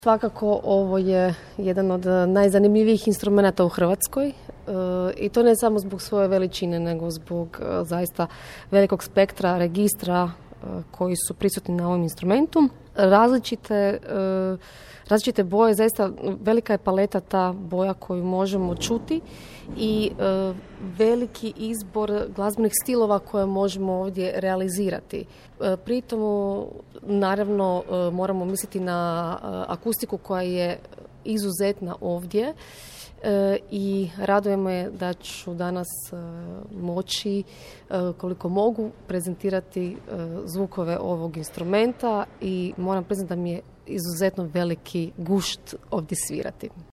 Svakako ovo je jedan od najzanimljivijih instrumenata u Hrvatskoj i to ne samo zbog svoje veličine, nego zbog zaista velikog spektra registra koji su prisutni na ovom instrumentu. Različite boje, zaista velika je paleta ta boja koju možemo čuti i veliki izbor glazbenih stilova koje možemo ovdje realizirati. Pritom, naravno, moramo misliti na akustiku koja je izuzetna ovdje i raduje me da ću danas moći, koliko mogu, prezentirati zvukove ovog instrumenta i moram priznati da mi je izuzetno veliki gušt ovdje svirati.